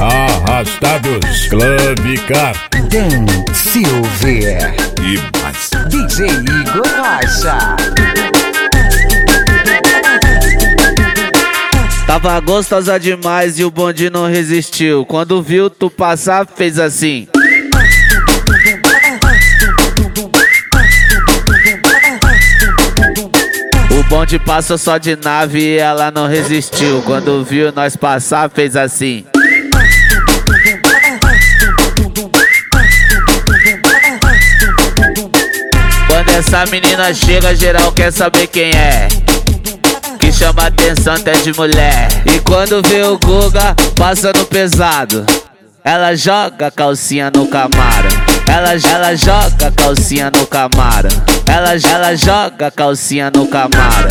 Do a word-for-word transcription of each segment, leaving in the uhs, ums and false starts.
Arrastados Clube Car, Dan Silver e mais D J Igor Rocha. Tava gostosa demais e o bonde não resistiu. Quando viu tu passar, fez assim. O bonde passou só de nave e ela não resistiu. Quando viu nós passar, fez assim. Quando essa menina chega, geral quer saber quem é. Que chama atenção até de mulher. E quando vê o Guga passando pesado, ela joga a calcinha no Camaro. Ela, ela joga a calcinha no Camaro. Ela, ela joga a calcinha no Camaro.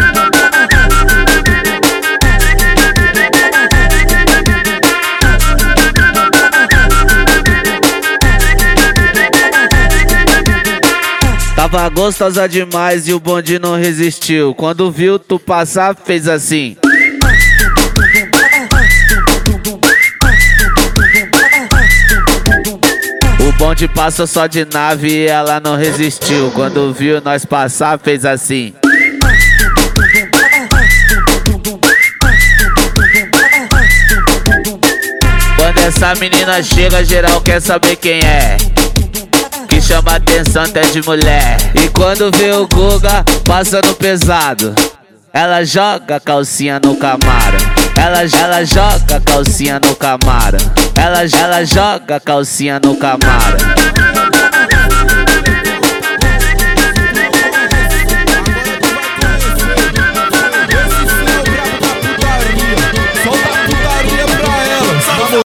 Tava gostosa demais e o bonde não resistiu. Quando viu tu passar, fez assim. O bonde passou só de nave e ela não resistiu. Quando viu nós passar, fez assim. Quando essa menina chega, geral quer saber quem é. Que chama atenção até de mulher. E quando vê o Guga passando pesado, ela joga a calcinha no Camaro. Ela, ela joga a calcinha no Camaro. Ela, ela joga a calcinha no Camaro.